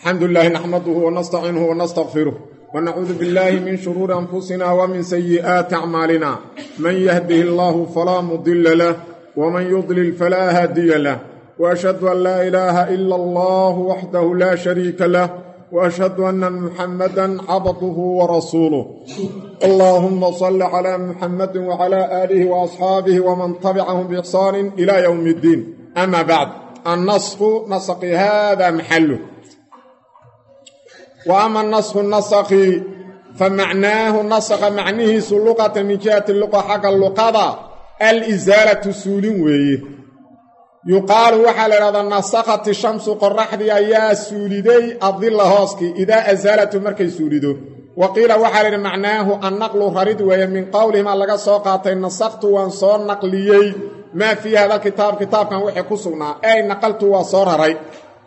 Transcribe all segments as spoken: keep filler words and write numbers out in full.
الحمد لله نحمده ونستعينه ونستغفره ونعوذ بالله من شرور أنفسنا ومن سيئات أعمالنا من يهده الله فلا مضل له ومن يضلل فلا هادي له وأشهد أن لا إله إلا الله وحده لا شريك له وأشهد أن محمدا عبده ورسوله اللهم صل على محمد وعلى آله وأصحابه ومن تبعهم بإحسان إلى يوم الدين أما بعد النسخ نسق هذا محله وأما النسخ النسخ فمعناه نسخ معنيه سلقة من جهة اللقاء حق اللقاء الإزالة سولين ويه يقال وحال هذا النسخة الشمس قرح دي أيها سوليدي الظل هاسكي إذا أزالت مركي سوليدو وقيل وحال معناه النقل خريد ويه من قولهم ألقى سوقاتين نسخت وانصار نقليي ما في هذا الكتاب كتاب كان وحي كسونا أي نقلت وصار هري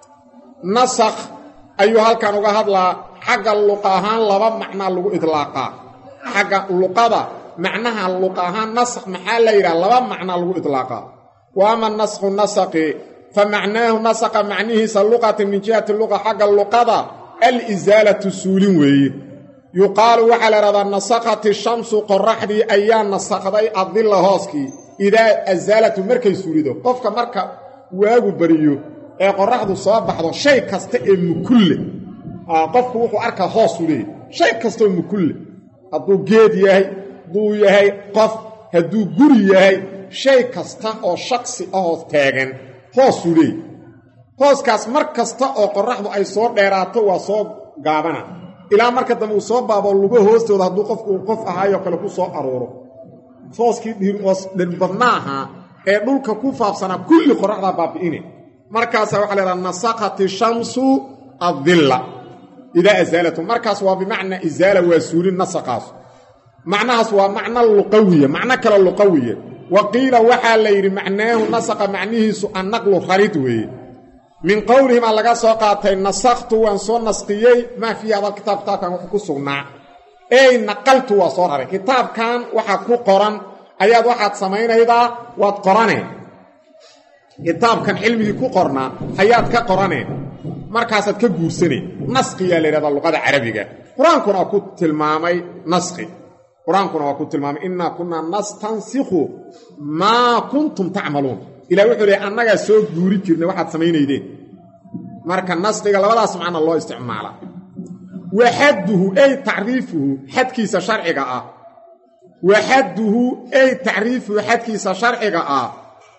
نسخ أيها كان وهذا حق اللقاهان لبا معنى لغو إطلاقا حق اللقاء معناها اللقاهان نسخ محال يرى لبا معنى لغو إطلاقا وأما النسخ النسخ فمعناه نسخ معنيه سلقة من جهة اللغة حق اللقاء الإزالة السولين وي يقال وحال رضا نسخة الشمس قرح دي أيان نسخ دي الظل هاسكي إذا أزالت مركي سوليدو قفك مركا واغو بريو ee qorraxdu soo baxdo shay kasta ee mukulle ah qofku wuxuu arka hoos u leeyahay shay kasta oo mukulle haduu geed yahay duu yahay qof haduu guri yahay shay kasta oo shakhsi ah oo taagan hoos u leeyahay hooskaas mar kasta oo qorraxdu ay soo dheeraato waa soo gaabana ilaa marka dambe uu soo baabo lugo hoostooda haduu qofku uu qof ahaayo kale ku soo arooro hooskii dhir hoos dhanbadnaaha ee dhulka ku faafsana kulli qorraxda baabi'inay markaas waxa la yiraahdaa nasaqati shamsu adh-dhilla ila azalatu markaas waa bimaana izala wa sulin nasaqas macnaas waa macna luqawiya macna kala luqawiya waqila waxa la yiri macnaahu nasaqa macnihiisu an-naqlu kharid way min qawlihim laga soo qaatay nasaqtu wa soo nasqiyay ma fi hada kitab taakan wax ku sugnaa ay naqaltu wa soo raray kitabkan waxa ku qoran ayaad waxaad sameynaydaa waad qoranay kitaabkan cilmiga ku qorna ayaad ka qoraneen markaasaad ka guursanay nasqiya leeyahay luqada carabiga quraankuna ku tilmaamay nasqi quraankuna ku tilmaamay inna kunna nastansikhu ma kuntum ta'malun ila wuxuu leeyahay annaga soo guuri jirnay waxaad sameeynayeen marka nasqiga labadaas macna loo isticmaala wa hadduhu ay ta'rifuhu hadkiisa sharciga ah wa hadduhu ay ta'rifuhu hadkiisa sharciga ah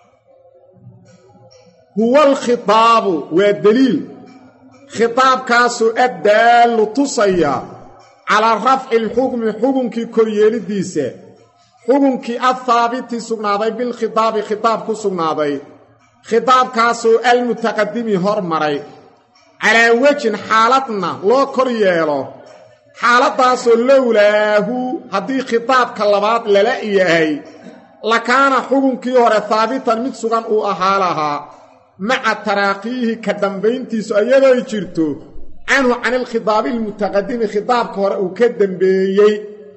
هو الخطاب والدليل خطاب كاسو الدال تصيا على رفع الحكم حكم كي كوريل ديسه حكم كي الثابت سغناداي بالخطاب خطاب كسغناداي خطاب كاسو المتقدم هرمري على وجه حالتنا لو كورييلو حالتاسو لولاه هدي خطاب كلبات للا يحيى لكان حكم كي هور ثابتا مid sugan uu ahaalaha مع تراقيه كدنبينتي سؤاله يجرتو عنه عن الخطاب المتقدم خطاب كورا وكدنبيي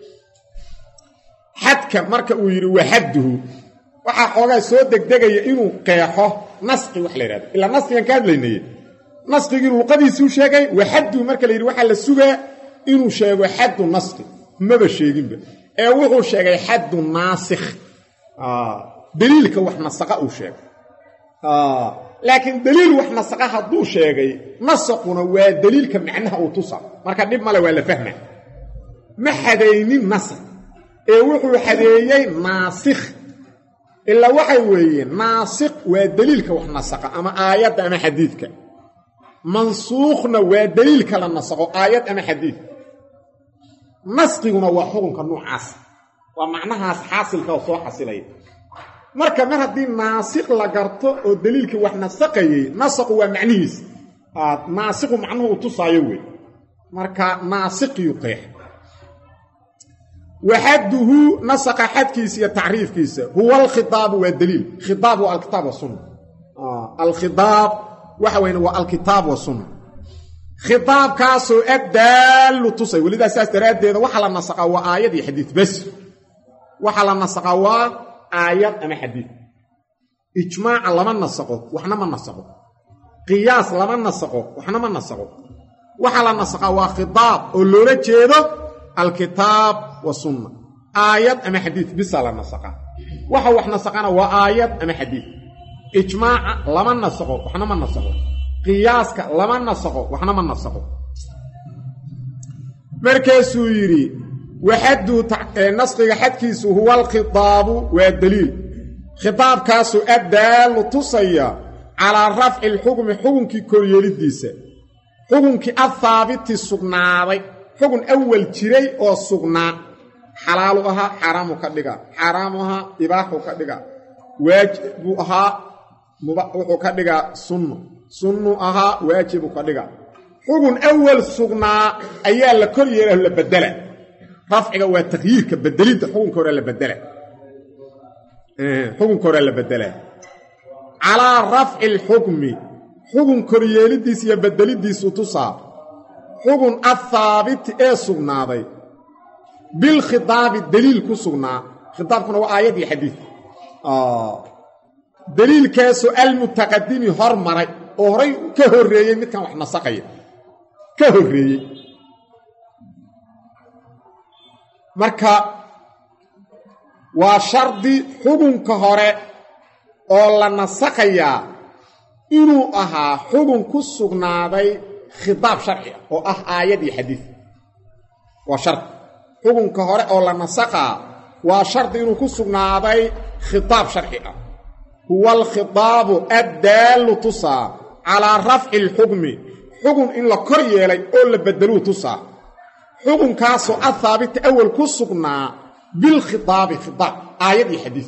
حدك مركا ويري وحده waxa xogaa soo degdegaya inuu qeexo nasqi wax la yiraahdo ila nasqigan ka hadlaynay nasqigi luqadiisu sheegay waxadu marka la yiri waxa la sugaa inuu sheego xadu nasqi maba sheeginba ee wuxuu sheegay xadu nasikh ah daliilka wax nasaqa uu sheegay ah laakiin daliil wax nasaqa haduu sheegay nasaquna waa daliilka macnaha uu tusa marka dib male waa la fahmaa ma hadaynin nasaq ee wuxuu hadeeyay nasikh illa waxay weeyeen nasikh waa daliilka wax nasaqa ama aayad ama xadiidka mansuukhna waa daliilka la nasaqo aayad ama xadiid nasqiguna waa xukunka noocaas waa macnahaas xaasilka oo soo xasilay marka mar hadii nasikh la garto oo daliilkii wax nasaqayay nasaqu waa macnihiis ah nasikhu macnuhu tusaayo way marka nasikh yuqeex waxaduhu nasaqa xadkiisa iyo taariifkiisa huwa al-khitab wa dalil khitab wa al-kitab wa sunnah ah al-khitab waxa weyn waa al-kitab wa sunnah khitab kaaso adal tusay walida saas daraadeeda waxa la nasaqa waa aayad iyo xadiis bas waxa la nasaqa waa aayad ama xadiis ijmaac lama nasaqo waxna ma nasaqo qiyaas lama nasaqo waxna ma nasaqo waxa la nasakha waa khitaab oo loola jeedo alkitaab wa sunna aayad ama xadiis bisa la nasakha waxa wax nasakhana waa aayad ama xadiis ijmaaca lama nasakho waxna ma nasakho qiyaaska lama nasakho waxna ma nasakho markaasuu yidhi waxaddu nasqiga xadkiisu huwa alkhitaabu waa daliil khitaabkaasu addaalu tusaya calaa rafci alxukmi xukunkii koryeelidiisa xukunkii athaabiti sugnaaday xukun awal jiray oo sugnaa xalaalu ahaa xaaraamu ka dhiga xaaraamu ahaa ibaaxu ka dhiga waajibu ahaa wuxuu ka dhigaa sunno sunnu ahaa waajibu ka dhiga xukun awal sugnaa ayaa la kor yeela la bedela rafciga waa tagyiirka bedelidda xukunka hore la bedela xukunka hore la bedela calaa rafci alxukmi xukun koryeelidiisa iyo bedelidiisu tusaa xukun athaabiti ee sugnaaday bilkhitaabi daliil ku sugnaa khitaabkuna waa aayad iyo xadiid daliilkaasoo almutaqadimi hor maray oo horay ka horreeyey midkan wax nasaqaya ka horreeyey marka waa shardi xukunka hore oo la nasakhayaa inuu ahaa xukun ku sugnaaday khitaab sharci ah oo ah aayad iyo xadiid waa shardi xukunka hore oo la nasakhaa waa shardi inuu ku sugnaaday khitaab sharci ah huwa alkhitaabu addaallu tusaa calaa rafci alxukmi xukun in la kor yeelay oo la bedeluu tusaa xukunkaasoo athaabita awal ku sugnaa bilkhitaabi khitaab aayad iyo xadiid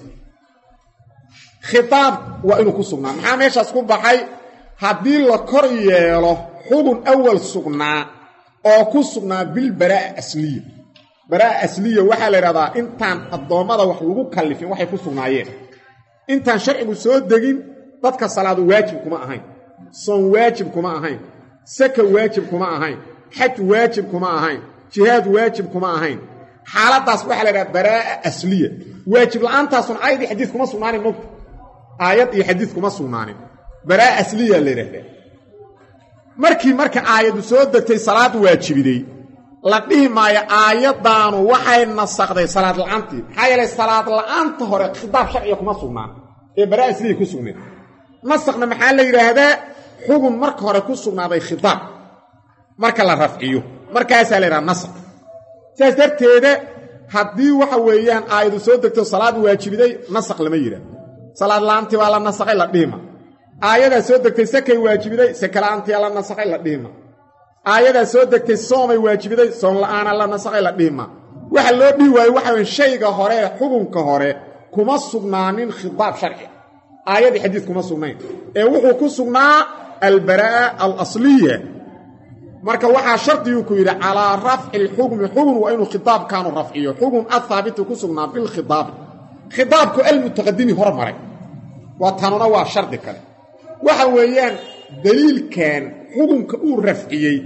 khitaab waa inuu ku sugnaa maxaa meeshaas ku baxay haddii la kor yeelo xukun awal sugnaa oo ku sugnaa bilbaraa'a asliya baraa'a asliya waxaa la yidhahdaa intaan addoommada wax lagu kallifin waxay ku sugnaayeen intaan sharcigu soo degin dadka salaadu waajib kuma ahayn soon waajib kuma ahayn saka waajib kuma ahayn xaj waajib kuma ahayn jihaad waajib kuma ahayn xaaladaas waxaa la yidhaha baraa'a asliya waajib la'aantaasun aayad iyo xadiis kuma sugnaanin mogta aayad iyo xadiis kuma sugnaanin baraa'a asliya la yidhahdaa markii marka aayaddu soo degtay salaad waajibiday la dhihi maayo aayaddaanu waxay nasakday salaad la'aantii maxaa yeelay salaad la'aanta hore khitaab sharciga kuma sugnaan ee baraa'a asliya ku sugnayd nasakna maxaa la yidhaahdaa xukun marka hore ku sugnaaday khitaab marka la rafciyo markaasaa la yidhaha nasakh saas darteeda haddii waxa weeyaan aayadu soo degto salaad waajibiday nasakh lama yidhaah salaad la'aantii baa la nasakhay la dhihima aayadaa soo degtay sakay waajibiday saka la'aantiyaa la nasakhay la dhihima aayadaa soo degtay soomay waajibiday soom la'aana la nasakhay la dhihima waxa loo dhihi waayo waxa weyn shayga hore xukunka hore kuma sugnaanin khitaab sharci aayadii xadiis kuma sugnayn ee wuxuu ku sugnaa albaraa'a alasliya marka waxaa shardiguu ku yidhi calaa rafci alxukmi xukun waa inuu khitaabkaanu rafciyo xukun athaabitu ku sugnaa bilkhitaabi khitaabku almutaqadimi hor maray waa tanuna waa shardi kale waxa weeyaan daliilkan xukunka uu rafciyey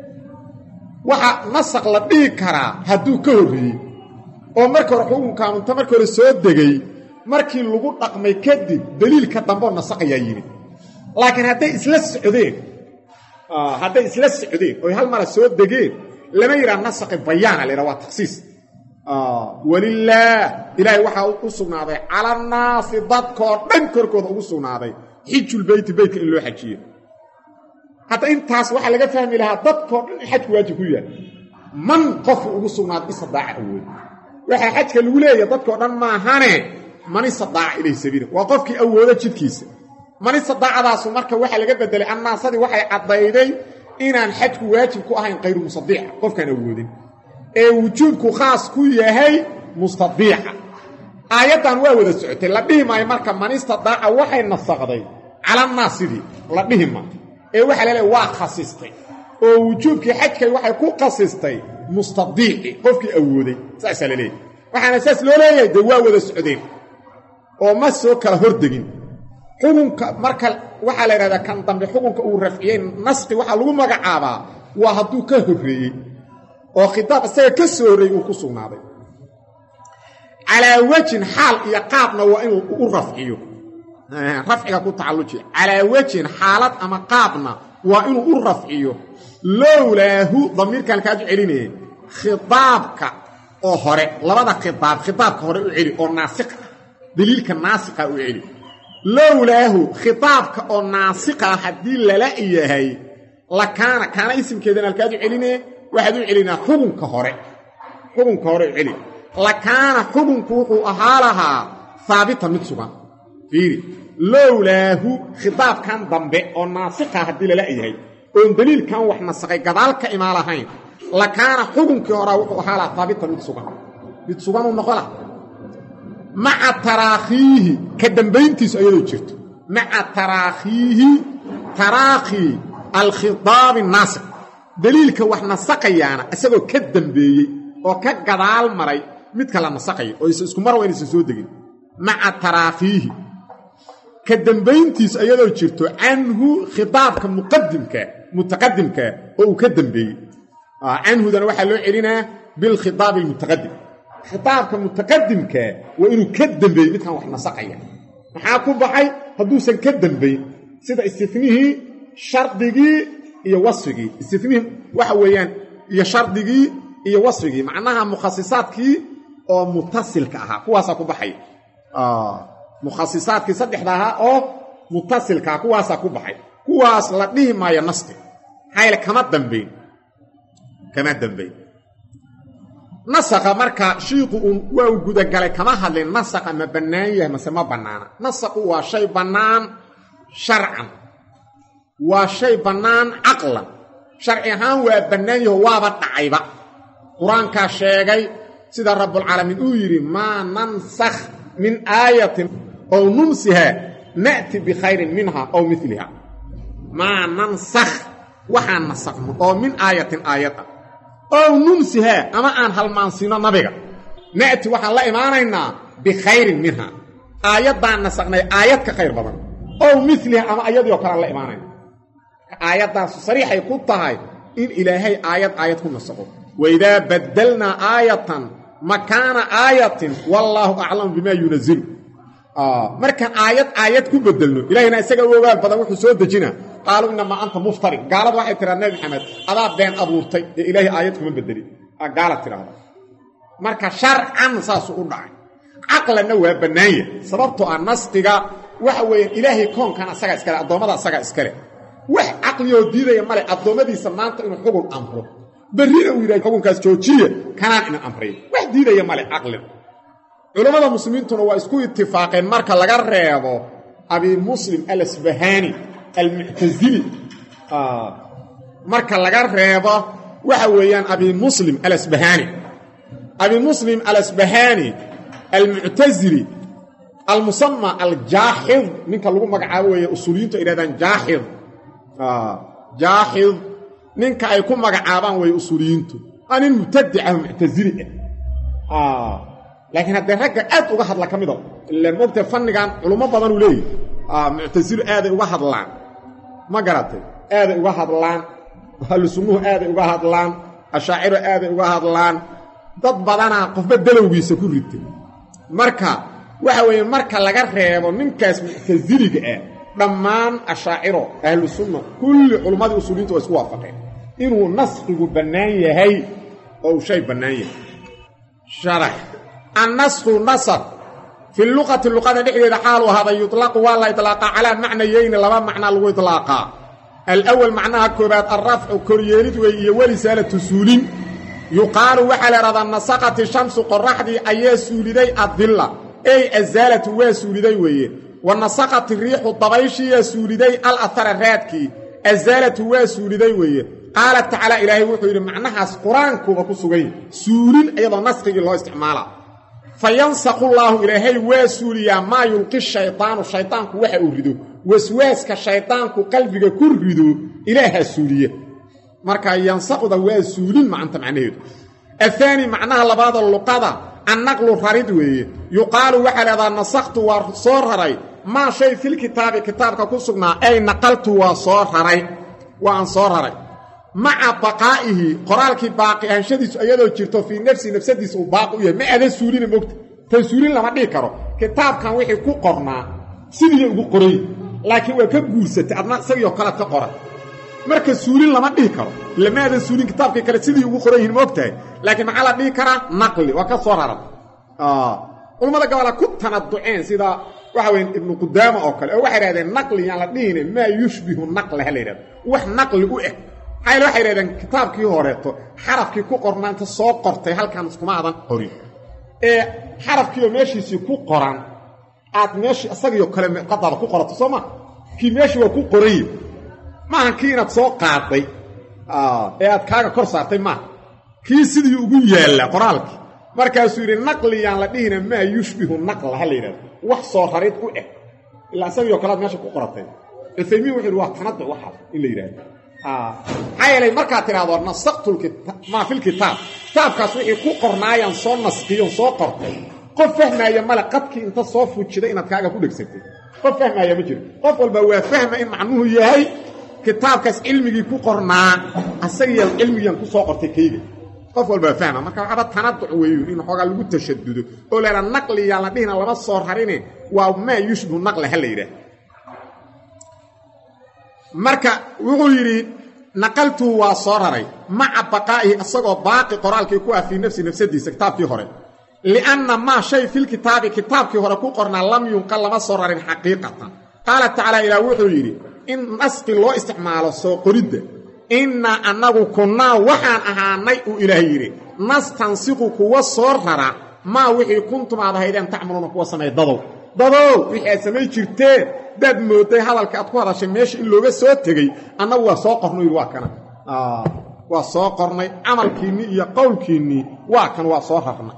waxa nasakh la dhihi karaa hadduu ka horreeyey oo marka hore xukunkaanu inta marka hore soo degay markii lagu dhaqmay kadib daliilka damboo nasakhayaa yimid laakiin hadday isla socdeen hadday isla socdeen oy hal mara soo degeen lama yidhaha nasakhi bayaana la yidhaha waa takhsiis walilaah ilaahay waxaa u sugnaaday cala annaasi dadkoo dhan korkooda ugu sugnaaday xijulbeyti beytka in loo xajiyo hadda intaas waxaa laga fahmi lahaa dadkoo dhan in xajku waajib ku yahay man qofku ugu sugnaaday istidaaca awood waxaa xajka lagu leeyahay dadkoo dhan maahane man istidaaca ilayhi sabiila waa qofkii awoodo jidkiisa man istidaacadaasu marka waxaa laga bedelay annaasadii waxay caddayday inaan xajku waajib ku ahayn kayru mustadiica qofkaan awoodin ee wujuubku khaas ku yahay mustadiica aayaddan waa wada socotay la dhihi maayo marka man istidaaca waxay nasakday cala annaasidii la dhihi maayo ee waxaa laleeyahay waa khasistay oo wujuubkii xajkay waxay ku khasistay mustadiici qofkii awooday saasaa la leeyahay waxaana saas loo leeyahay dee waa wada socdeen oo ma soo kala hordegin xukunka marka waxaa la yidhahdaa kan dambe xukunka uu rafciyey naski waxaa lagu magacaabaa waa hadduu ka horreeyey oo khitaab isaga ka soo horreeyey uu ku sugnaaday calaa wejin xaal iyo qaabna waa inuu u rafciyo rafciga ku tacallujiya calaa wejin xaalad ama qaabna waa inuu u rafciyo lowlaahu damiirkan kaad u celinayeen khitaabka oo hore labada khitaab khitaabka hore u celi oo naasiq ah daliilka naasiqa u celi lowlaahu khitaabka oo naasiqa haddii lala yahay lakaana kaana isimkeedana halkaad u celinee waxaad u celinaa xukunka hore xukunka hore u celi lakaana xukunku wuxuu ahaa lahaa haabitan mid sugan fiiri lowlaahu khitaabkan dambe oo naasiqa haddii lala yahay oon daliilkan wax nasaqay gadaal ka imaan lahayn lakaana xukunkii horaa wuxuu ahaa lahaa haabitan mid sugan mid sugan uu noqo laha maca taraakhiihi ka dambayntiisu ayadoo jirto maca taraakhiihi taraakhi alkhitaabi naasiq daliilka wax nasaqayaana isagoo ka dambeeyey oo ka gadaal maray midka la nasaqayo oo isku mar waa inaysan soo degin maca taraakhiihi ka dambayntiisu ayadoo jirto canhu khitaabka muqadimka mutaqadimka oo uu ka dambeeyey canhudana waxaa loo celinaa bilkhitaabi almutaqadim khitaabka mutaqadimka waa inuu ka dambeeyey midkan wax nasaqaya maxaa ku baxay hadduusan ka dambayn sida istinihii shardigii iyo wasfigii istinihii waxa weeyaan iyo shardigii iyo wasfigii macnaha mukhasisaadkii oo mutasilka ahaa kuwaasaa ku baxay mukhasisaadkii saddexda ahaa oo mutasilkaa kuwaasaa ku baxay kuwaas la dhihi maayo naski maxaa kama dambayn kama dambayn nasaqa marka shiiku waa uu gudagalay kama hadlin nasaqa ma bannaan yahay mase ma bannaana nasaqu waa shay bannaan sharcan waa shay bannaan caqlan sharci ahaan waa bannaan yaho waaba dhacayba qur-aankaa sheegay sida rabbulcaalamiin uu yidhi maa nansakh min aayatin ow nunsiha na'ti bikhayrin minha ow miliha maa nansakh waxaan nasaqno oo min aayatin aayad ah ow nunsihaa ama aan halmaansiino nabiga na'ti waxaan la imaanaynaa bikhayrin minha aayaddaan nasaqnay aayad ka khayr badan ow miliha ama ayadii oo kalean la imaanayna aayaddaasu sariixay ku tahay in ilaahay aayad aayad ku nasaqo waidaa baddalnaa aayatan makaana aayatin wallaahu aclamu bimaa yunazilu markaan aayad aayad ku bedelno ilaahayna isaga u ogaal badan wuxuu soo dejinaa qaaluu inamaa anta muftari gaaladu waxay tiraa nebi maxamed adaa been abuurtay ee ilaahay aayad kuma bedelin gaala tidhaahda marka sharcan saasuu u dhacay caqlanna waa bannaanya sababtoo ah nasqiga waxa weeyaan ilaahay koonkan asagaa iskale addoommada asagaa iskale wax caqliyoo diidaya male addoommadiisa maanta inuu xugun amro berrina uu yidhaha xukunkaas joojiye kanaan inan amray wax diidaya male caqlin culammada muslimiintuna waa isku itifaaqeen marka laga reebo abi muslim alasbahaani almuctasili marka laga reebo waxa weeyaan abi muslim alasbahaani abi muslim alasbahaani almuctasili almusama aljaaxid ninka lagu magacaabo weeye usuuliyiintu ay yidhahdaan jaaxid jaaxid ninka ay ku magacaabaan weeye usuuliyiintu waa nin mubtadicaho muctasili ah laakiin haddee ragga aad uga hadla ka mida ila mogta fannigan culummo badanuu leeyahy muctasilu aaday uga hadlaan ma garatay aaday uga hadlaan ahlu sunnuhu aaday uga hadlaan ashaaciro aaday uga hadlaan dad badanaa qofba dalowgiisa ku ritay marka waxa weeye marka laga reebo ninkaas muctasiliga ah dhammaan ashaaciro ahlu sunna kulli culummadii usuuliyiintu waa isku waafaqeen inuu nasqigu bannaan yahay oo uu shay bannaan yahay sharax annasku nasq fi luqati luqada dhexdeeda xaalu ahada yuطlaqu waa la iطlaaqa calaa macnayayni laba macnaa lagu iطlaaqaa alawal macnaha koobaad alrafcu koryeelid wey iyo walisaalatu suulin yuqaalu waxaa la ihahdaa nasaqati shamsu qoraxdii ayaa suuliday adilla ey azaalatu waa suuliday weeye wa nasaqati riixu dabayshiiyaa suuliday alahara raadkii azaalatu waa suuliday weeye qaala tacaala ilaahay wuxuu yidhi macnahaas qur-aankuuba ku sugay suulin iyadoo nasqigii loo isticmaala fayansaqu llaahu ilaahay waa suuliyaa maa yulqi shaydaanu shaydaanku waxa uu rido waswaaska shaydaanku qalbiga ku rido ilaahaa suuliya marka yansaqda waa suulin macanta macnaheedu ahaani macnaha labaada luqada annaqlu rarid weeye yuqaalu waxaa lahahdaa nasaqtu waa soo raray maa shay filkitaabi kitaabka ku sugnaa ay naqaltu waa soo raray waa aan soo raray maca baqaa'ihi qoraalkii baaqi ahanshadiisu iyadoo jirto fii nafsi nafsadiisa uu baaqi u yahay ma ada suulina mogta tan suulin lama dhihi karo kitaabkan wixii ku qornaa sidii ugu qoray laakiin waa ka guursatay adna isagii oo kalead ka qoran marka suulin lama dhihi karo lamaada suulin kitaabkii kale sidii ugu qoran yihiin moogtahay laakiin maxaa la dhihi karaa naqli waa ka soo raran ah culimada gabadha ku tanaduceen sida waxa weyn ibn Qudaama oo kale waxay yiraahdeen naqli yaan la dhihin ma yushbihu naqli hal yiraahdo wax naqli u eg ay waxay yiraahdeen kitaabkii horeeto xarafkii ku qornaanta soo qortay halkan iskuma adan qorin ee xarafkii meeshiisii ku qoran aad meeshii asagiyo kale qadada ku qorato Soomaa kii meeshii waa ku qoray ma ahan inaad soo qaaday ah ee aad kaaga kor saartay ma kii sidii ugu yaala qoraalkii markaasuu yiri naqliyaan la dhihina ma yushbihu naqla hal yiraahdo wax soo rarid u eg ila asagiyo kale meesha ku qoratay ifaymiin wuxuu waa tanaddu waxa in la yiraahdo ah hay'alay marka tiraado nasaqtul kitab ma fil kitab kitabkaas wixii ku qornaayaan soo nasqiyo soo qortay qof fahmaya mala qadki inta soo fuujida inaad kaaga ku dhagsatay qof fahmaya ma jiro qof walba waa fahma in macnuhu yahay kitaabkaas cilmigii ku qornaa asagiyo cilmigan ku soo qortay kayga qof walba fahma marka waxa tanaddu weeyo in xogaa lagu tashadudo oo leena naqli yaa la dhihina lama soo rarin waa ma yushbu naqli hal yiraahdo marka wuxuu yiri naqaltu waa soo raray ma baqaa'i asagoo baaqi qoraalkii ku afi nafsi nafsadiisa kitaabkii hore lianna ma shay fil kitaabi kitaabkii hore ku qornaa lam yunqal lama soo rarin xaqiiqatan qaala ta'ala ila wuxuu yiri in nasqi loo isticmaalo soo qoridda inna annagu kunna waxaan ahaanay uu ilaahay yiri nastansiqu kuwa soo rara ma wixii kuntum aad ahaydeen tacmaluuna kuwa sameeyay dadow wixii aad samay jirteen dad mooday hadalka aad ku hadashay meesha in looga soo tagay annagu waa soo qornay waa kana ah waa soo qornay amalkiini iyo qowlkiini waa kan waa soo rarnay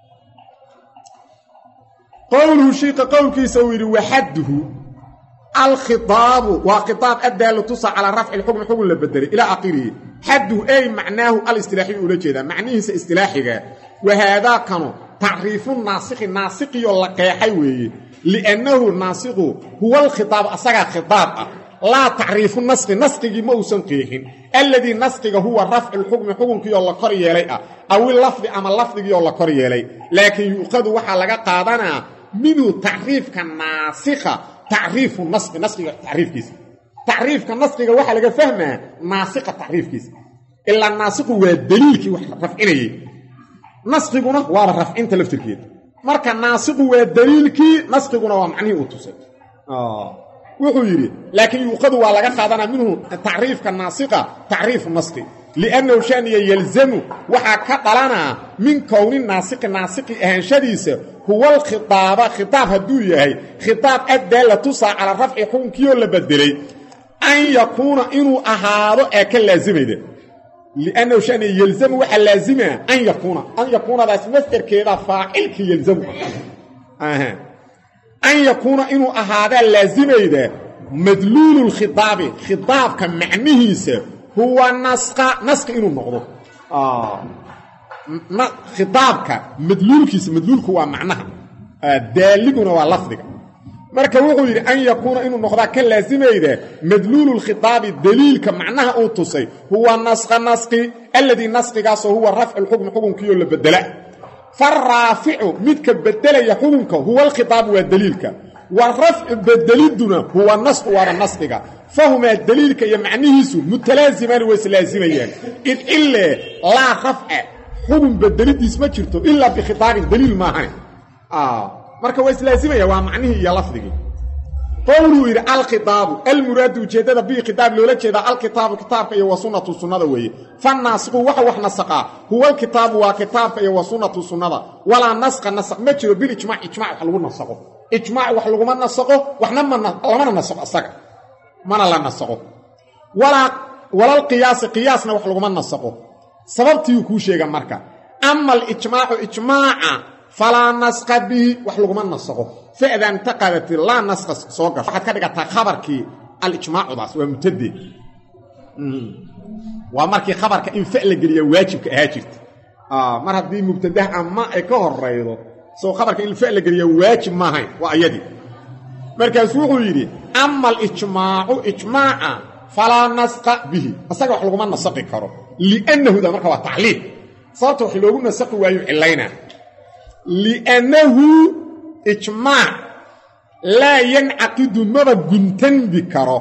qowluhu shiiqa qowlkiisa uu yiri waxadduhu الخطاب وخطاب الدال تصع على رفع الحكم حكم لبدل الى اخره حده اي معناه الاصطلاحي ولا جيدا معنيه اصطلاحي وهذا كان تعريف الناسخ الناسخ يلقيحي وي لانه الناسخ هو الخطاب اصغى خطاب لا تعريف النسخ نسخ ما وسن قيحين الذي نسخ هو رفع الحكم حكم كي الله قريلي او اللفظ اما اللفظ يلا قريلي لكن يؤخذ وحا لغا قادنا منه تعريف كالناسخ تعريف النسخ نسخ تعريف كيس تعريف كالنسخ waxa laga fahmaa naasiqa tacriifkiisa illa naasiqu waa daliilkii wax rafcinayay nasqiguna waa rafcinta laftirkeeda marka naasiqu waa daliilkii nasqiguna waa macnihi uu tusay ah wuxuu yiri laakiin yuqadu waa laga qaadanaa minhu tacriifka naasiqa tacriif nasqi لانه شان يلزم وحا كدلنا من كون الناسق ناسق اهانشديسه هو الخطاب خطاب هدو يحيى خطاب الداله تصع على رفع حكمكيو لبدلي ان يكون انه اهارو اكل لازميده لانه شان يلزم وحا لازمه ان يكون ان يكون هذا مصدر كده فاعل كي يلزم اها ان يكون انه اهذا لازميده مدلول الخطاب خطاب كمعنيهسه هو نسق نسق انه نقضه اه خطابك مدلولكيس مدلولك هو معناها دالغنا waa lafdiga marka wuxuu yiri an yakuna inuu noqdo ka laazimayda madlul al-khitab dalilka macnaha uu tusay huwa nasq nasqi alladhi nasqigaas huwa rafc al-hukm hukmkiyo la bedela farafi'u midka bedelaya hukmka huwa al-khitab wa dalilka والرفع بدليدنا هو النسق والنسقه فهما دليلك يا معنيهسو متلازمان وسلازميان إذ إلا لا رفع حكم بدليديس ما جرتو إلا بخطاب دليل ما هي آه marka way islaazimaya waa macnihi iyo lafdigi qowlu ila al-khitab al-murad ujeedada bi khitab loola jeeda al-kitab kitabka iyo sunnatu sunnada weeye fannaasqu waxa wax nasaqa huwa al-kitab wa kitabka iyo sunnatu sunnada wala nasqa nasq ma jiro bil ijma' ijma' wax lagu nasaqo ijma' wax lagu nasaqo waxna ma lama nasaqo asaga mana la nasaqo wala wala al-qiyas qiyasna wax lagu nasaqo sababtii ku sheega marka amma al-ijma' ijma'a فلا نسق به وحلقما نسقه فإذا انتقلت لا نسق سوقه حد كدغتا خبرك الاجماع بس ومتدي ومركي خبرك ان فعل غليه واجبك اهاجرت اه مر هدي مبتدا اما اي كهريدو سو خبرك ان فعل غليه واجب ما هي وايدي مركز وحو يري اما الاجماع اجماع فلا نسق به اسغ وحلقما نسق كرو لانه ده مركه تعليل صوته خلوغو نسق وايو علينا لأنه إجماع لا ينعقد مبا قنتن بكره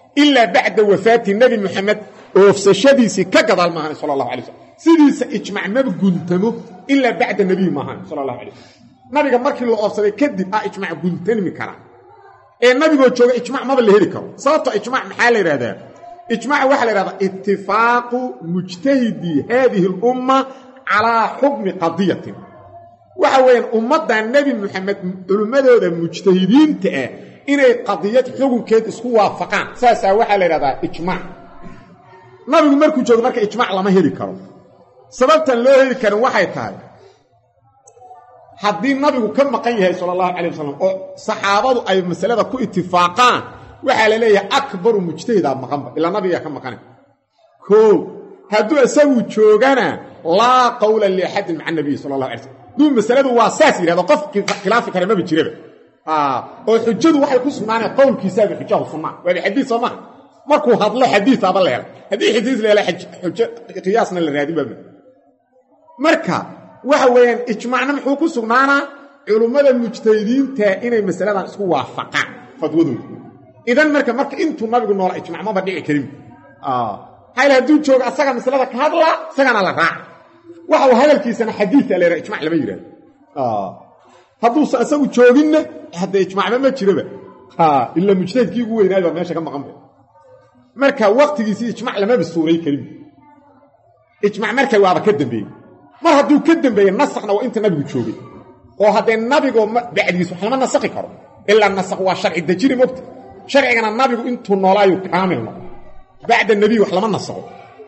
ilaa bacda wafaati nebi moxamed oofsashadiisii ka gadaal maahan sala allahu alay wasalam sidiisa ijmac maba guntamo ilaa bacda nebiy maahan sala allahu alay wasalam nabiga markii la oofsaday kadib ah ijmac guntanmi karaa ee nabigoo jooga ijmac maba la heli karo sababto ijmac maxaa la yidhahdaa ijmac waxaa la yidhahdaa itifaaqu mujtahidi haadihi alumma calaa xukmi qadiyatin waxa weeyaan ummaddan nebi moxamed culimmadooda mujtahidiinta ah inay qadiyad xukunkeed isku waafaqaan saasaa waxaa la yidhahdaa ijmac nabigu markuu joogo marka ijmac lama heli karo sababtan loo heli karin waxay tahay haddii nabigu ka maqan yahay sala allahu calayh wasalam oo saxaabadu ay masalada ku itifaaqaan waxaa la leeyahay akbaru mujtahidaa maqanba ilaa nabigaa ka maqanay koo hadduu isagu joogana laa qawla liaxadin maca nabiyi sala allahu alay slam hadduu masaladu waa saas yidhahdo qof khilaafi kara maba jiraba oo xujadu waxay ku sugnaaneen qowlkiisaaba xujahu sunnaa waaba xadiid soo maha markuu hadlo xadiisaaba la helay haddii xadiis la hela xujo qiyaasna la raadin baa marka waxa weeyaan ijmaacna muxuu ku sugnaanaa culummada mujtahidiinta inay masaladan isku waafaqaan fadwadooda idan marka marka intuu nabigu noola ijmac maba dhici karin hayla hadduu joogo asaga masalada ka hadla isagana la raaca waxa uu hadalkiisana xadiisa la yidhaha ijmac lama yidhahdo hadduusa isagu jooginna hadda ijmacba ma jiraba ilaa mujtahidkii ugu weynaay baa meesha ka maqan ba marka waqtigiisii ijmac lamaba suuray karin ijmac marka waaba ka dambeeyey mar hadduu ka dambeeyey nasakna waa inta nabigu joogay oo haddee nabigoo bacdigiis wax lama nasakhi karo ilaa nasakh waa sharci dejini mogta sharcigana nabigu intuu noolaayu kaamil noqo bacda nebiy wax lama nasakho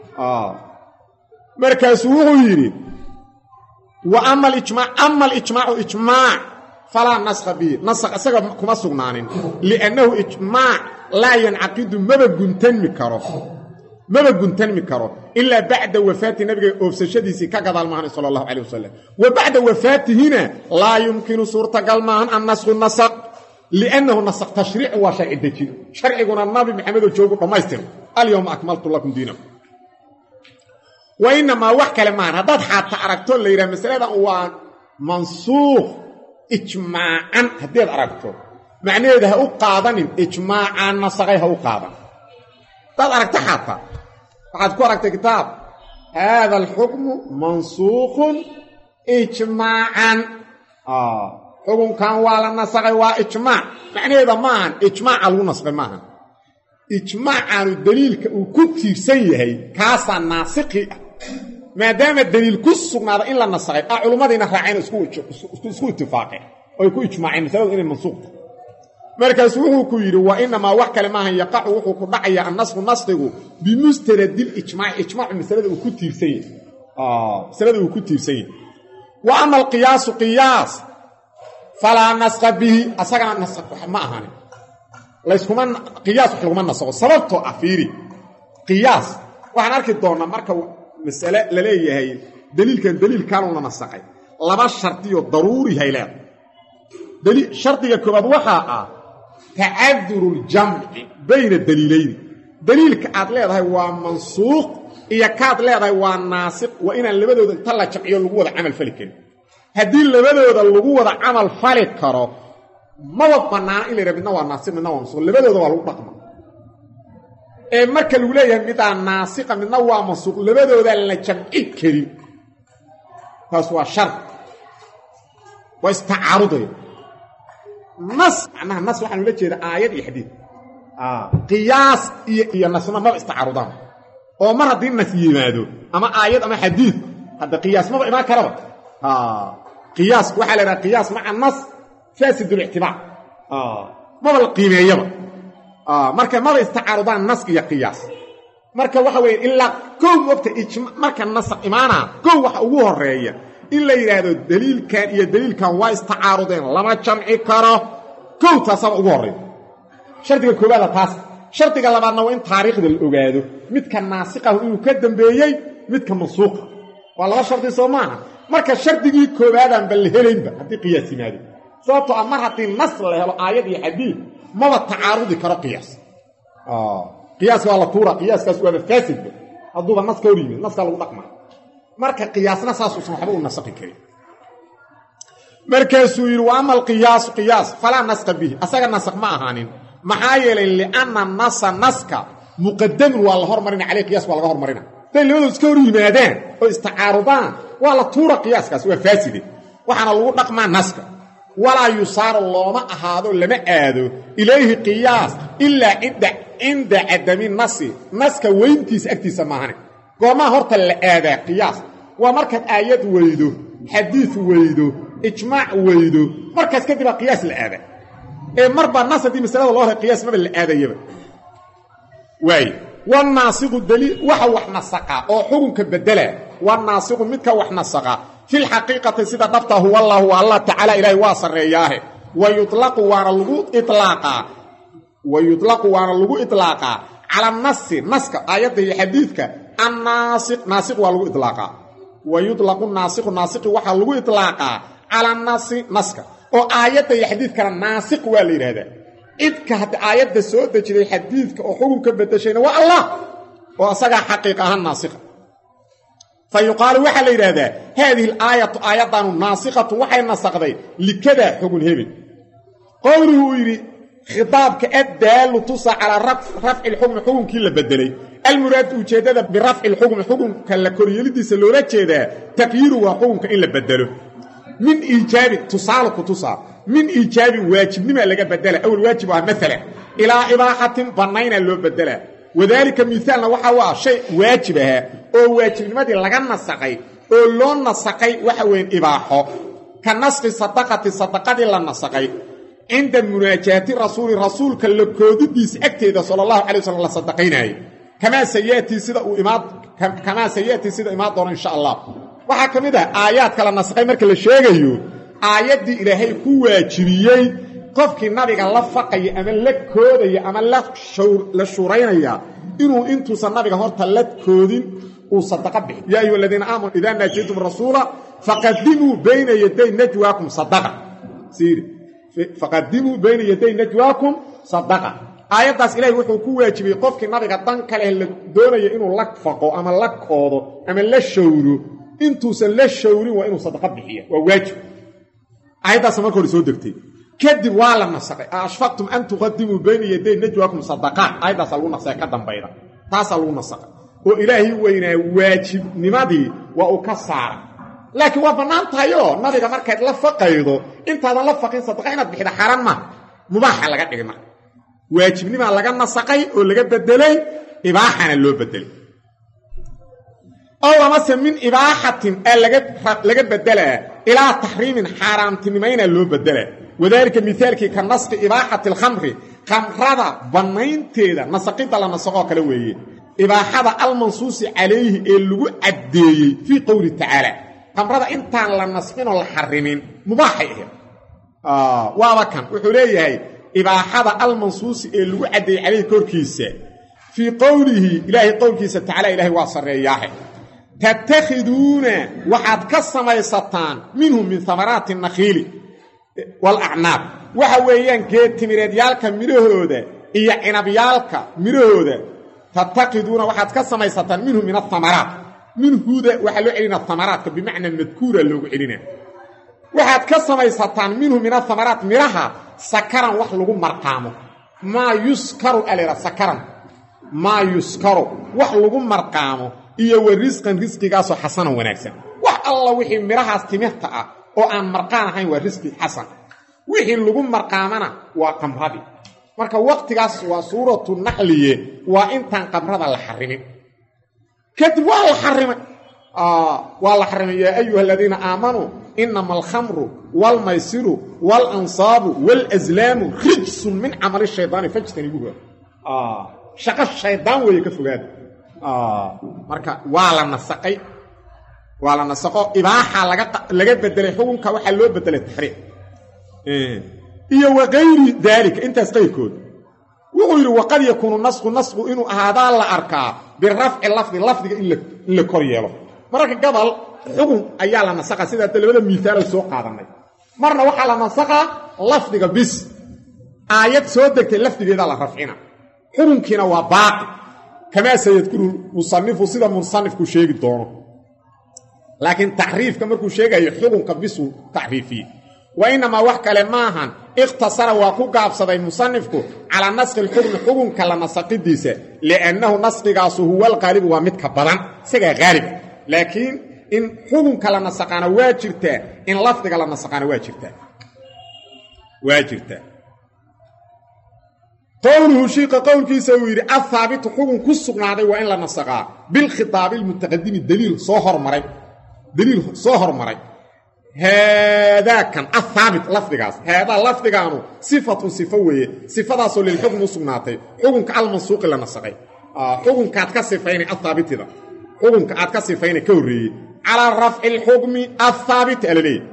markaasuu wuxuu yidhi wa ama alijmac ama alijmaacu ijmaac falaa naskha bihi nasakh isaga kuma sugnaanin liannahu ijmaac laa yancaqidu maba guntanmi karo maba guntanmi karo ilaa bacda wafaati nabiga oofsashadiisii ka gadaal maahan sala allahu calayh wasalam wa bacda wafaatihina laa yumkinu suurtagal maahan an naskhu nasakh liannahu nasakh tashriicu waa sharci dejin sharciguna nabi maxamedoo joogu dhammaystira alyawma akmaltu lakum diinakum wa inamaa wax kale maahan haddaad xaata aragto la yidhaha masaladan waa mansuukh ijmaacan haddaad aragto macnaheeda ha u qaadanin ijmaacaan nasakhay ha u qaadan haddaad aragto xaata waxaad ku aragtay kitaab haada alxukmu mansuukhun ijmaacan xukunkan waa la nasakhay waa ijmaac macnaheeda maahan ijmaaca lagu nasakhay maahan ijmaacaanu daliilka uu ku tiirsan yahay kaasaa naasikhi ah maadaama daliil ku sugnaada in la nasakhay ah culummadiina raaceen isku itifaaqeen oy ku ijmaaceen masaladu inay mansuuqta markaas wuxuu ku yidhi wa inamaa wax kale maahan yaqacu wuxuu ku dhacayaa annasku naskigu bimustanadil ijmaac ijmaacu masalada uu ku tiirsan yahay masalada uu ku tiirsan yahay wa ama alqiyaasu qiyaas falaa naskha bihi asagana nasakh ma ahanin layskuma qiyaas wax laguma nasakho sababtoo ah fiiri qiyaas waxaan arki doonnaa marka masale la leeyahay daliilkan daliilkaanu la nasakhay laba shardiyoo daruuri hay leedahay shardiga koobaad waxaa ah tacaduru ljamci bayna daliilayni daliilka aad leedahay waa mansuuq iyo kaad leedahay waa naasikh waa inaan labadooda inta la jamciyo lagu wada camal fali karin haddii labadooda lagu wada camal fali karo maba bannaana in la yidhaha midna waa naasik midna waa mansuuq labadooda waa lagu dhaqma ee marka lagu leeyahay middaa naasiqa midna waa mansuuq labadoodaa la jamci karin taas waa shard waa istacaarudaya nas macnaha nas waxaan ula jeeda aayad iyo xadiid qiyaas iyo iyo nasna maba istacaarudaan oo mar haddii nas yimaado ama aayad ama xadiid hadda qiyaas maba imaan karaba qiyaas waxaa la yidhaha qiyaas maca nas faasid ulictibaac maba la qiimeeyaba marka maba istacaarudaan nas iyo qiyaas marka waxa weeye ilaa kow mogta marka nas imaanaa kow waxa ugu horeeya in la yidhaahdo daliilkan iyo daliilkan waa istacaarudeen lama jamci karo kow taasaaba ugu horreeya shardiga koowaada taas shardiga labaadna waa in taariikhda la ogaado midka naasiqahu inuu ka dambeeyey midka mansuuqa waa laba shardi soo maaha marka shardigii koowaadaanba la helaynba haddii qiyaas yimaado sababtoo ah mar haddii nas la helo aayad iyo xadiid maba tacaarudi karo qiyaas qiyaaska waa la tuura qiyaaskaas waaba faasidba hadduuba naska hor yimid naskaa lagu dhaqmaa marka qiyaasna saasuusan waxba u nasakhi karin markaasuu yidhi wa ama alqiyaasu qiyaas falaa naska bihi asaga nasakh ma ahaanin maxaa yeelay lianna nasa naska muqadamun waa la hormarina caleyh qiyaas waa laga hormarina haday labadoo iska hor yimaadaan oo istacaarudaan waa la tuura qiyaaskaas waa faaside waxaana lagu dhaqmaa naska walaa yusaaru looma ahaado lama aado ilayhi qiyaas ilaa cidda cinda cadami nasi naska weyntiisa agtiisa maahane goomaa horta la aadaa qiyaas waa markaad aayad weydo xadiid weydo ijmaac weydo markaas kadib baa qiyaas la aadaa ee marba nas haddii masalada loo hay qiyaas maba la aadayaba waay wanaasiqu daliil waxa wax nasaqa oo xukunka bedela wanaasiqu midka wax nasaqa fil haqiiqati sida dhabta huwa allah wa allah ta'ala ilaahi waa sareeyaahe wa yutlaqu waana lagu itlaaqaa wa yutlaqu waana lagu itlaaqa ala nasi naska aayadda iyo xadiidka an-naasiq naasiq waa lagu itlaaqa wa yutlaqu an-naasiq naasiq waxa lagu itlaaqa ala nasi naska oo aayadda iyo xadiidka naasiq waa la yiraahdaa idka had aayadda soo dejiday xadiidka oo xukunka bedeshayna waa allah oo asaga xaqiiqa ahaan naasiq fayuqaalu waxa la yiraahdaa hadhihi al-aayatu aayadanu naasiqatu waxay nasaqday likada xukun hebel qowluhu yiri khitaabka adaalu tusa ala raf'i al-hukm xukunkii la bedelay al-muraad ujeedada bi raf'i al-hukm xukunka la koryeelidiisa loola jeedaa taqyiiru waa xukunka in la bedelo min iijaabi tusaalku tusa min iijaabi waajibnima laga bedela aw waajib ah mesela ila ibaahatin banayna loo bedela wadaalika miithaalna waxa waa shay waajib ah oo waajibnimadii laga nasaqay oo loo nasaqay waxa weyn ibaaho ka nasqi sadaqati sadaqadii la nasaqay inda munaajaati rasuuli rasuulka la koodidiis agteeda sallallahu alayhi wasallam la sadaqaynay kama sayati sida uu imaad kama sayati sida imaad doona insha Allah waxa kamid ah aayaad kala nasaqay marka la sheegayo aayadii ilaahay ku waajibiyay qofkii nabiga la faqay ama la koodaya ama la shawr la shuuraynaya inuu intuu san nabiga horta la koodin uu sadaqa bixi yaa ayu alladina aamanu idha najitum rasuula faqaddimu bayna yaday najwaakum sadaqa siiri faqaddimu bayna yaday najwaakum sadaqa aayadaas ilaahay wuxuu ku waajibiyay qofkii nabiga dan kale la doonaya inuu la faqo ama la koodo ama la shawro intuu san la shawrin waa inuu sadaqa bixiyo waa waajib aayadaas markii hore soo degtay kadib waa la nasaqay ashfaqtum an tuqaddimu bayna yaday najwaakum sadaqa aayadaas lagu nasaqay ka dambayda taas lagu nasaqay oo ilaahi weynaa waajibnimadii waa uu ka saaray laakiin waa banaan tahay oo nabiga markaad la faqaydo intaadan la faqin sadaqa inaad bixida xaran ma mubaaxa laga dhigay marka waajibnima laga nasaqay oo laga bedelay ibaahana loo bedelay oo ama min ibaahatin laga laga bedelaa ila tahriimin xaraamtinimayna loo bedelaa wadaalika mithaalki ka nasqi ibaahati al-khamri khamrada banaynteeda nasaqida la nasaqo kala weeye ibaahada al-mansuusi calayhi ee lagu cadeeyay fi qowli ta'ala khamrada intaan la nasqin oo la xarimin mubaahay ah waaba kan wuxuu leeyahay ibaahada al-mansuusi ee lagu cadeeyay calayhi korkiisa fi qowlihi ilaahi qowlkiisa ta'ala ilaahi waa sareeyahay tattakhiduuna waxaad ka samaysataan minhum min thamaraati nakhiili wal a'naab waxa weeyaan geed timireedyaalka mirahooda iyo cinabyaalka mirahooda tattakhiduuna waxaad ka samaysataan minhum min athamarat minhuda waxa loo celina thamaraadka bimaana madkuura loogu celina waxaad ka samaysataan minhum min athamarat miraha sakaran wax lagu marqaamo ma yuskaru alira sakaran ma yuskaru wax lagu marqaamo iyo warisqan risqigaas oo xasan wanaagsan wax alla wixii mirahaas timirta ah oo aan marqaan ahayn waa risqi xasan wixii lagu marqaamana waa qamradi marka waqtigaas waa suuratu naxliye waa intaan qamrada la xarimin kadib waa la xarimay ah waa la xarimay ya ayuha alladina aamanu inma al-khamru wal maysiru wal ansabu wal azlamu rijsun min amali shaytaani fajtanibuhu ah shaqa shaytaan way ka fogaad ah marka waa la nasaqay waa la nasaqo ibaaha laga laga bedelay xukunka waxa loo bedelay tahriim ee iyo waqayri dalika intaas qayrkood wuxuu yiri waqad yakunu nasqu nasqu inuu ahaada la arkaa bi raf'i lafdi lafdiga in la kor yeelo marka gabal xukun ayaa la nasaqa sida labada miisaal soo qaadanay marna waxa la nasaqa lafdiga bis aayad soo degtay lafdigeeda la rafcina xukunkiina waa baaqi kama sayadkuru musannifu sida musannifku sheegi doono laakiin taxriifka markuu sheegayo xukunka bisu taxriifi وإنما وحكى لماهن اختصر وكو قابصدي مصنفكو على نسخ الحكم حكم كلا نسق الديسة لأنه نسق قاسه هو الغالب ومتك بدن سيغا غالب لكن إن حكم كلا نسقانا واجرتا إن لفظ كلا نسقانا واجرتا واجرتا قوله شيق قول كي سوير الثابت حكم كسقناده وإن لا نسقا بالخطاب المتقدم الدليل صهر مري دليل صهر مري هذا كان الثابت لفظ هذا لفظ كانوا صفة صفوية صفة صل للحكم سقناته حكم كالمنسوق لا نسقي آه حكم كاتكسفين الثابت ذا حكم كاتكسفين كوري على رفع الحكم الثابت الذي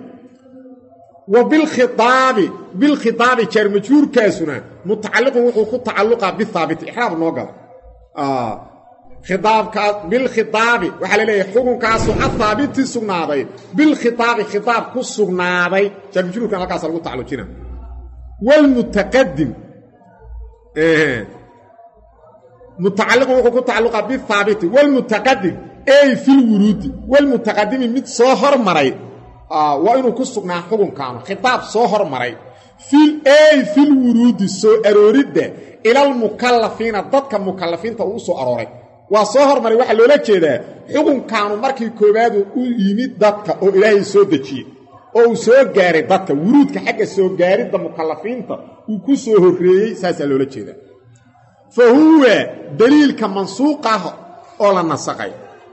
وبالخطاب بالخطاب كرمجور كاسنا متعلق وحو تعلق بالثابت احراب نوغا اه خطاب بالخطاب وحال ليه حكم كاسو الثابت سغناداي بالخطاب خطاب كسغناداي كرمجور كان كاس لو تعلقنا والمتقدم ايه متعلق وحو تعلق بالثابت والمتقدم اي في الورود والمتقدم مد سوهر مري آه وإنه كسقنا حكم كانوا خطاب صهر مري في الأي في الورود سو أرورد إلى المكلفين ضدك مكلفين تأوسو أروري وصهر مري واحد لولا كده حكم كانوا مركي كوبادو يميد ضدك أو إلهي سو دجي أو سو جاري ضدك ورود كحاجة سو جاري ضد مكلفين وكسو هري ساسا لولا كده فهو دليل كمنسوقه أولا نسقي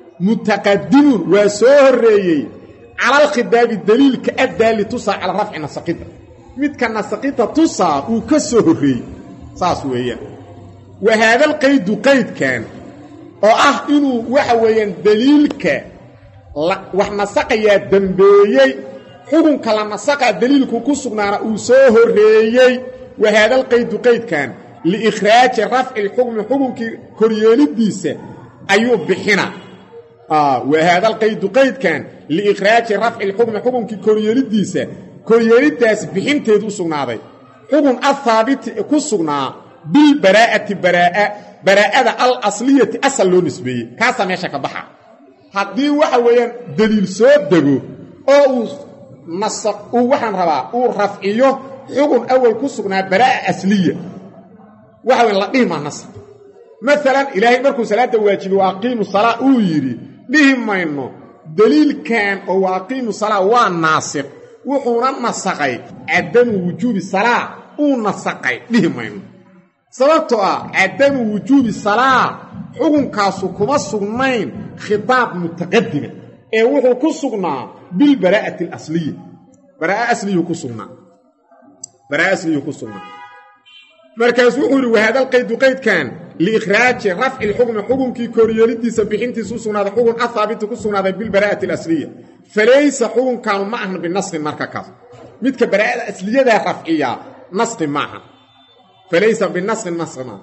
متقدم وسو هري على الخطاب الدليل كأدى لتصى على رفع نسقيته مد كان نسقيته تصى وكسهري صاصويا وهذا القيد قيد كان او اه انه waxa weeyaan daliilka wax nasaqaya dambeeyay xukunka la nasaqa daliilku ku sugnaana uu soo horeeyay وهذا القيد قيد كان لاخراج رفع الحكم حكمك كوريليديسه ايو بخنا آه وهذا القيد قيد كان لإخراج رفع الحكم حكم كورياليديسة كورياليداس بحنتيدو سغناداي حكم الثابت كسغنا بالبراءة براءة براءة الأصلية أصل لو نسبية كاسا ميشا كبحا هدي waxa weeyaan daliil soo dago oo nasaq oo waxan rabaa oo rafciyo xukun awal ku sugnaa baraa'a asliya waxa weyn la dhima nasaq مثلا إلهي مركو صلاة واجب وأقيموا الصلاة ويري بهم منه دليل كان أو أقيموا الصلاة والناسق وحونا النسقي عدم وجوب الصلاة ونسقي بهم منه صلاة عدم وجوب الصلاة حكم كاسو كما سغنين خطاب متقدم اي وحو كسغنا بالبراءة الأصلية براءة أصلية كسغنا براءة أصلية كسغنا مركز وحوري وهذا القيد قيد كان لإخراج رفع الحكم حكم كي كورياليدي سبحينتي سوسونا هذا حكم الثابت كسونا هذا بالبراءة الأصلية فليس حكم كانوا معهم بالنسخ المركز متك براءة الأصلية ده رفعية نسخ معها فليس بالنسخ النسخ معها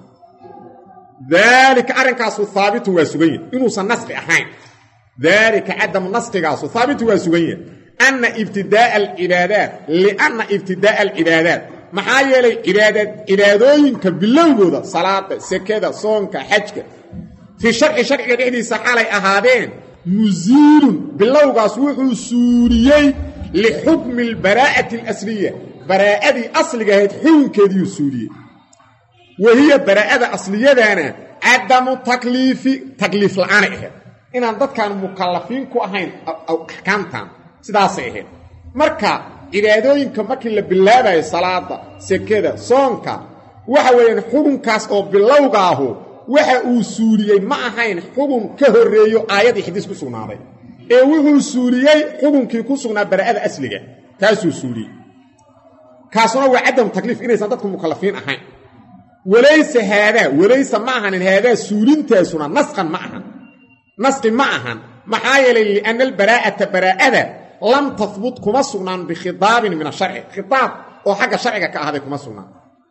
ذلك أرنكاس الثابت وسوين إنه سنسخ أحين ذلك عدم النسخ كاس ثابت وسوين أن ابتداء العبادات لأن ابتداء العبادات maxaa yeelay iraadad iraadooyinka bilowgooda salaada sakada soonka xajka fi sharci sharciga dhexdiisa xalay ahaadeen muziilun bilowgaas wuxuu suuriyay li hukm al baraa'ati al asliya baraa'adi asliga ahayd xukunkeedii suuriyay wahiya baraa'ada asliyadana adamu taklifi taklif la'aan ahayd inaan dadkan mukallafiin ku ahayn ahkaamtan sidaas ahayd marka iraadooyinka markii la bilaabayo salaada sakada soonka waxa weeyaan xukunkaas oo bilowgaahu waxa uu suuriyay ma ahayn xukun ka horeeyo aayad xadiis ku sugnaaday ee wuxuu suuriyay xukunkii ku sugnaa baraa'ada asliga taasuu suuriyay kaasuna waa adam taklif inaysan dadku mukallafiin ahayn walaysa hada walaysa ma ahan hada suurintaasuna nasqan ma ahan nasqi ma ahan maxaa yeelay an al baraa'ata baraa'ada لم تثبت كما سغنان بخطاب من الشرع خطاب او حق شرعك كاهده كما سغنان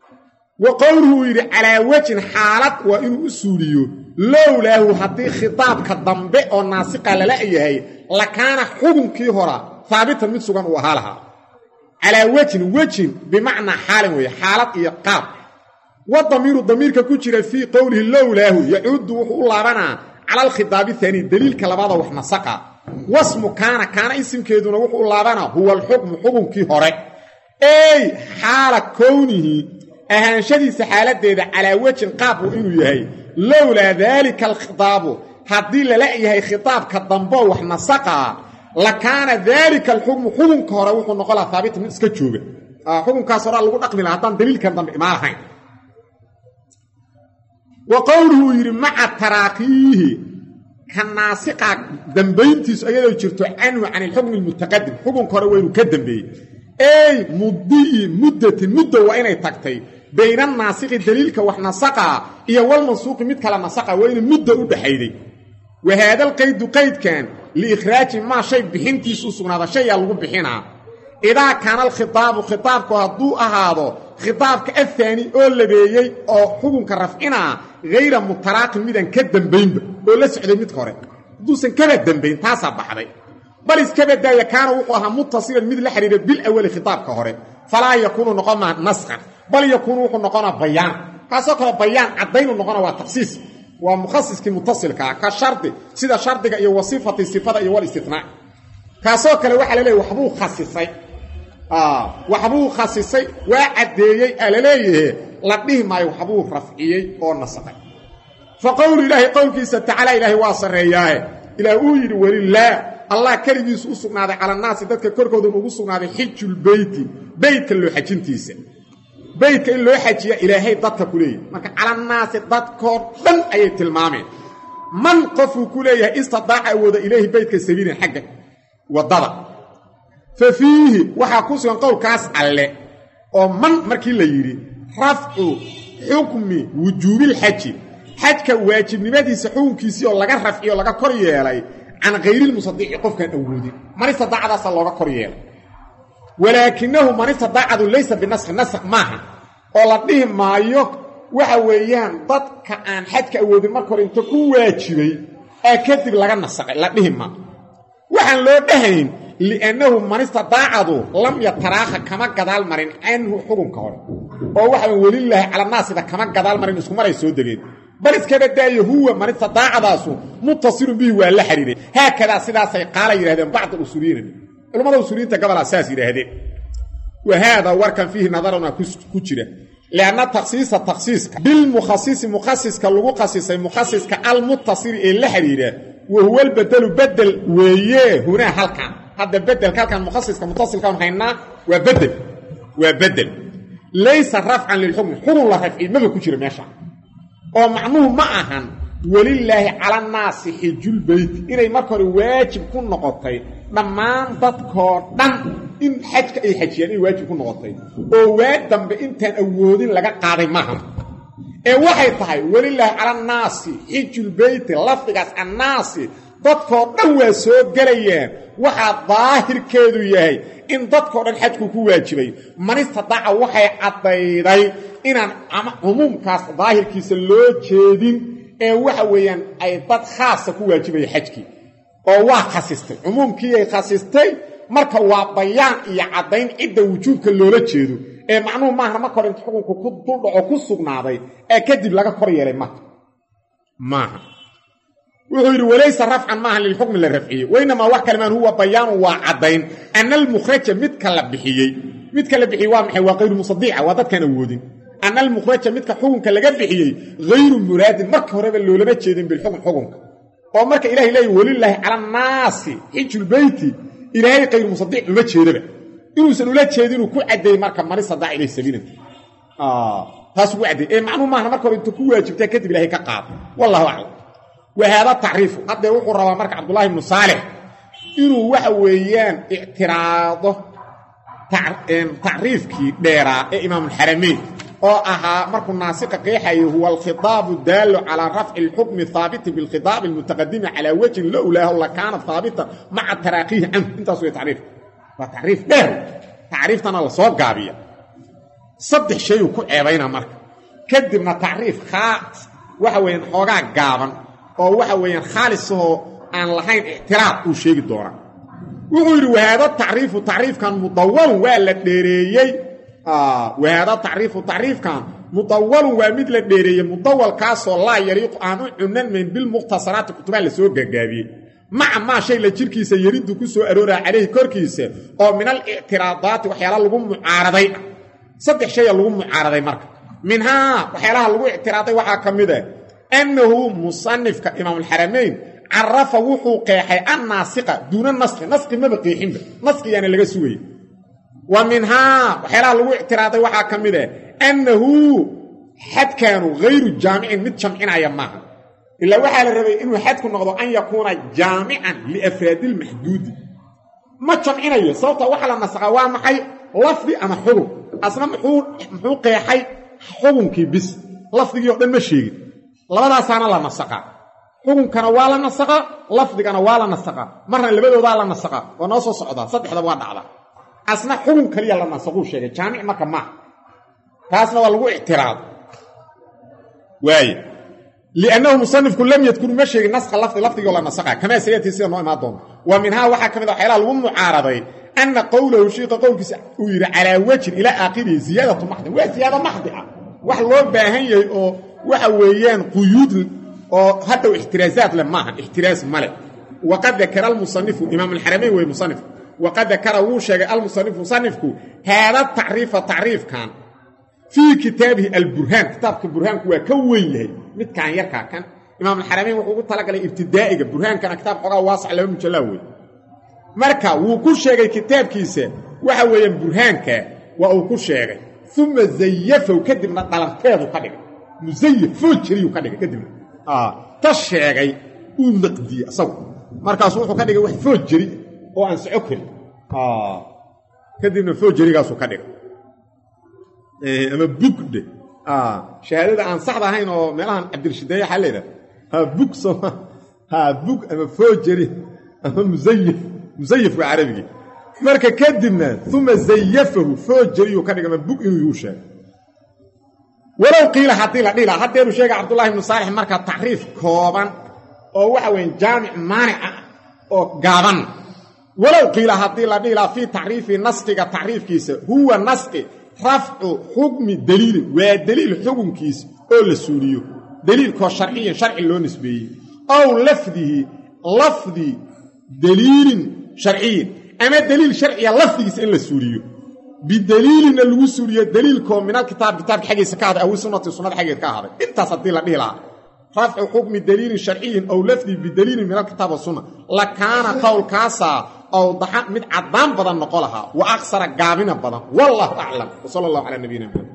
وقوله يري على وجه حالات وانه اسوليو لولا حتى خطاب كدنبه او ناسقه لا يحيى لكان حكمكي هورا ثابت من سغن وحالها على وجه وجه بمعنى حال وهي حالات ايقاب والضمير الضمير كجيره في قوله لولا يعود وحولابنا على الخطاب الثاني دليل كلباده وحنسقه واسم كان كان اسم كيدنا وحو لابنا هو الحكم حكم كي هره ey xaala kownihi ahaanshadiisa xaaladeeda calaa wejin qaabku inuu yahay lowlaa daalika alkhitaabu haddii lala yahay khitaabka damboo wax nasaqaa lakaana daalika alxukmu xukunka hore wuxuu noqon lahaa haabita mid iska jooga xukunkaas horaa lagu dhaqmi laha haddaan daliilkan dambe imaan lahayn wa qowluhu uu yidhi maca taraakiihi ka naasiqa dambayntiisu ayadoo jirto canhu can ilxukmi almutaqadim xukunka hore waa inuu ka dambeeyey ey muddiyi muddatin muddo waa inay tagtay bayna naasiqi daliilka wax nasaqaa iyo walmansuuqi mid kala nasaqa waa inay muddo u dhaxayday wa haada alqaydu qaydkan liikhraaji maa shay bixintiisu u sugnaada shayaa lagu bixinaa idaa kaana alkhitaabu khitaabku hadduu ahaado khitaabka ahaani oo labeeyey oo xukunka rafcinaa hayra mutaraaqin midaan ka dambaynba oo la socday midka hore hadduusan kaba dambayn taasaa baxday bal iskaba daaya kaana wuxuu ahaa muttasilan mid la xidhiira bilawali khitaabka hore falaa yakuunu noqonaa nasqan bal yakuunu wuxuu noqonaa bayaan kaasoo kale bayaan caddaynu noqona waa takhsiis waa mukhasiskii mutasilkaa ka shardi sida shardiga iyo wasifati sifada iyo walistinaa kaasoo kale waxaa laleeyahy waxbuu khasisay waxbuu khasisay waa caddeeyey aa laleeyahe la dhihi maayo waxbuu rafciyey oo nasaqay fa qowlu ilaahi qowlkiisa tacaala ilaahay waa sarreeyaahe ilaah uu yidhi welilaah allah keligiisu u sugnaaday cala annaasi dadka korkooda ugu sugnaaday xijulbeyti beytka loo xajintiisa beytka in loo xajiya ilaahay dadka ku leeyahy marka calannaasi dadkoo dhan ayay tilmaameen man qofuu ku leeyahay istidaaca awooda ilayhi beytka sabiilan xagga waddada fa fiihi waxaa ku sugan qowlkaas alle oo man markii la yidhi rafcu xukmi wujuubilxaji xajka waajibnimadiisa xukunkiisii oo laga rafciyo laga kor yeelay can hayrilmusadiici qofkaan awoodin man istidaacadaa looga kor yeelay walaakinahu man istadaacadu laysa binasqi nasq maaha oo la dhihi maayo waxa weeyaan dadka aan xajka awoodin marka hore inta ku waajibay ee kadib laga nasaqay la dhihi maa waxaan loo dhahayn liannahu man istadaacadu lam yataraakha kama gadaal marin canhu xukunka hore oo waxaan welilaahi calanaasida kama gadaal marin isku maray soo degeen bal iskaba daayo huwa man istadaacadaasu muttasilun bihi waa la xiriiray haakadaa sidaasay qaala yidhahdeen bacd usuuliyiin culamada usuuliyiinta gobolaa saas yidhaahdeen wa haadaa warkan fiihi nadaruna ku jira lianna takhsiisa takhsiiska bilmukhasisi mukhasiska lagu khasisay mukhasiska almuttasili ee la xiriira wa huwa albedelu bedel weeye hunaa halkan hadda bedelka halkan mukhasiska muttasilkaan haynaa waa bedel waa bedel laysa rafcan lilxukmi xukun la rafci maba ku jira meesha oo macnuhu ma ahan welilaahi cala annaasi xijulbeyti inay marka hore waajib ku noqotay dhammaan dadkoo dhan in xajka ay xajiyaan inay waajib ku noqotay oo waa dambe intaan awoodin laga qaaday maaha ee waxay tahay welilaahi cala annaasi xijulbeyti lafdigaas annaasi dadkoo dhan waa soo gelayaan waxaa daahirkeedu yahay in dadkoo dhan xajku ku waajibay man istadaaca waxay caddayday inaan cumuumkaas daahirkiisa loo jeedin ee waxa weeyaan ay dad khaasa ku waajibaya xajkii oo waa khasistay cumuumkiiay khasistay marka waa bayaan iyo caddayn cidda wujuubka loola jeedo ee macnuhu maahna marka hore inta xukunku ku duldhaco ku sugnaaday ee kadib laga kor yeelay maaha maaha wuxuu yidhi walaysa rafcan maaha lilxukmi la rafciyey wainamaa wax kalimaan huwa bayaanu waa caddayn ana almukhraja midka la bixiyey midka la bixiyey waa maxay waa kayru musadiica waa dadkaan awoodin ana almukhraja midka xukunka laga bixiyey hayru muraadin marka horeba loolama jeedin bilxukm xukunka oo marka ilahay leeya welilaahi cala annaasi xijulbeyti ilaahay kayru musadiic uma jeedaba inuusan ula jeedinuu ku caddeeyey marka man istadaaca ilayhi sabiilan taasuu ku caddeeyey ee macnuhu maaha marka hore inta ku waajibtaa kadib ilahay ka qaado wallahu aclam wa haada tacriifu haddee wuxuu rabaa marka cabdullaahi ibnu saalix inuu waxa weeyaan ictiraado tacriifkii dheeraa ee imaamulxaramayn oo ahaa markuu naasiqa qeexayo huwa alkhitaabu daallu calaa rafci alxukmi haabiti bilkhitaabi almutaqadimi calaa wajhin lowlaahu lakaana haabitan maca taraakiihi canhu intaas way tacriif waa tacriif dheer tacriiftana la soo gaabiya saddex shayuu ku ceebaynaa marka kadibna tacriif khaas waxa weeyaan xoogaa gaaban oo waxa weeyaan khaalisahoo aan lahayn ictiraad uu sheegi doonaa wuxuu yidhi wahaada tacriifu tacriifkan mudawalun waa la dheereeyey wahaada tacriifu tacriifkan mudawalun waa mid la dheereeyey mudawalkaasoo laa yaliiqu aan u cunanmayn bilmukhtasaraati kutubaha la soo gaagaabiyey maca maa shay la jirkiisa yaridu ku soo arooraa calayhi korkiisa oo min alictiraadaati waxyaala lagu mucaaraday saddex shay lagu mucaaraday marka minhaa waxyaalaha lagu ictiraaday waxaa ka mid ah annahu musannifka imaamulxaramayn carafa wuxuu qeexay annaasiqa duuna naski naski maba qeexinba naskiyaana laga sugayay wa minhaa waxyaalaha lagu ictiraaday waxaa ka mid ah annahu xadkaanu hayru jaamicin mid jamcinaya maaha ilaa waxaa la rabay inuu xadku noqdo an yakuuna jaamican liafraadilmaxduudi ma jamcinayo sababta waxa la nasaqaa waa maxay lafdi ama xugun asna muxuu muxuu qeexay xugunkii bis lafdigii oo dhan ma sheegin labadaasaana la nasaqaa xugunkana waa la nasaqaa lafdigana waa la nasaqaa marna labadoodaa la nasaqaa oo noo soo socdaa saddexda waa dhacda asna xugun kaliya la nasaquu sheegay jaamic marka maaha taasna waa lagu ictiraado waaye liannahu musanifku lam yadkur ma sheegin naska lafdi lafdigoo la nasaqaa kamaa sayatii sida noo imaan doonta wa minhaa waxaa ka mid a waxyaalaha lagu mucaaraday anna qowlahu shiika qowlkiisa uu yidhi calaa wajhin ilaa aakhirihi ziyaadatu maxdin waa ziyaado maxdi ah wax loo baahan yahay oo waxa weeyaan quyuud oo hadhow ixtiraasaad leh maahan ixtiraas male waqad dakara almusanifu imaam alxaramayn wey musanifku waqad dakara wuu sheegay almusanifu musanifku haada tacriifa tacriifkan fii kitaabihi alburhaan kitaabka burhaanku waa ka weyn yahay midkaan yarkaa kan imaam alxaramayn wuxuu ugu talagalay ibtidaa'iga burhaankana kitaab xogaa waasac laba mujallaa wey marka wuu ku sheegay kitaabkiisa waxa weeyaan burhaanka waa uu ku sheegay uma zayafow kadibna dhalanteedu ka dhigay musayaf foojiriyuu ka dhigay kadibna ta sheegay uu naqdiyey asagu markaasu wuxuu ka dhigay wax foojiri oo aan soco karin kadibna foojirigaasuu ka dhigay ama bugdhe shahaadada aan saxda ahayn oo meelahan cabdirshideeye waxaa leedaha ha bug sooma ha bug ama foojiri ama musayaf musayaf waa carabigii marka kadibna uma zayafahu foojiriyuu ka dhigay ama bug inuu yuu sheegay walow qiila haddii la dhihi laha haddeenu sheegay cabdullahi ibnu saalix marka tacriif kooban oo waxa weeye jaamic maanic ah oo gaaban walow qiila haddii la dhihi laha fii tacriifi naskiga tacriifkiisa huwa naski rafcu xukmi daliilin waa daliil xukunkiisa oo la suuliyo daliilkoo sharciyan sharci loo nisbeeyey ow lafdihi lafdi daliilin sharciyin ama daliil sharciya lafdigiisa in la suuliyo bidaliilinna lagu suuliyo daliilkoo min alkitaab kitaabka xaggiisa ka haday awi sunnati sunnada xaggeed ka haday intaas haddii la dhihi lahaa rafcu xukmi daliilin sharciyin ow lafdi bidaliilin min alkitaab wasunna la kaana qowlkaasaa awdaxa mid caddaan badan noqo lahaa wa aksara gaabina badan wallahu aclam wa sala allahu calaa nabiyina maxamed